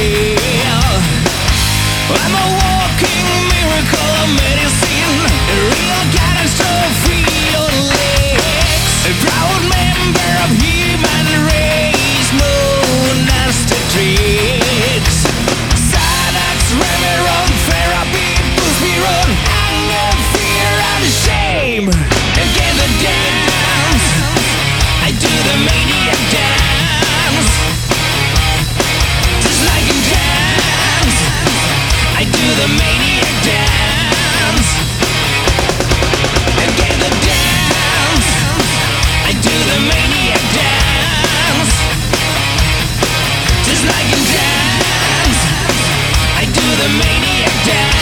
real. I'm a walking miracle of medicine, a real catastrophe on legs. A proud member of human race known as the Tricks. Xanax, Remeron, therapy, boost me run, anger, fear and shame. Again the dance, I do the maniac dance. Just like a dance, I do the maniac dance. Again the dance, I do the maniac dance. Just like a dance, I do the maniac dance.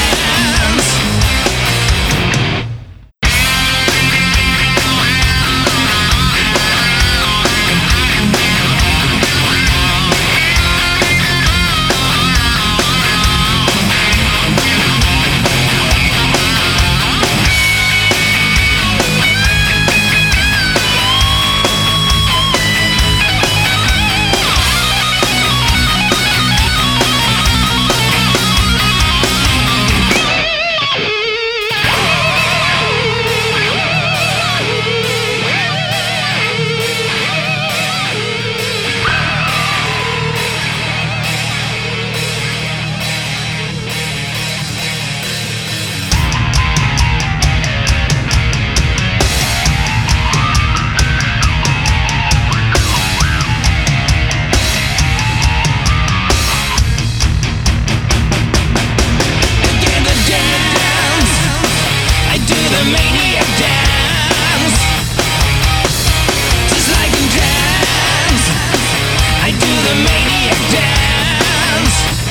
Maniac dance.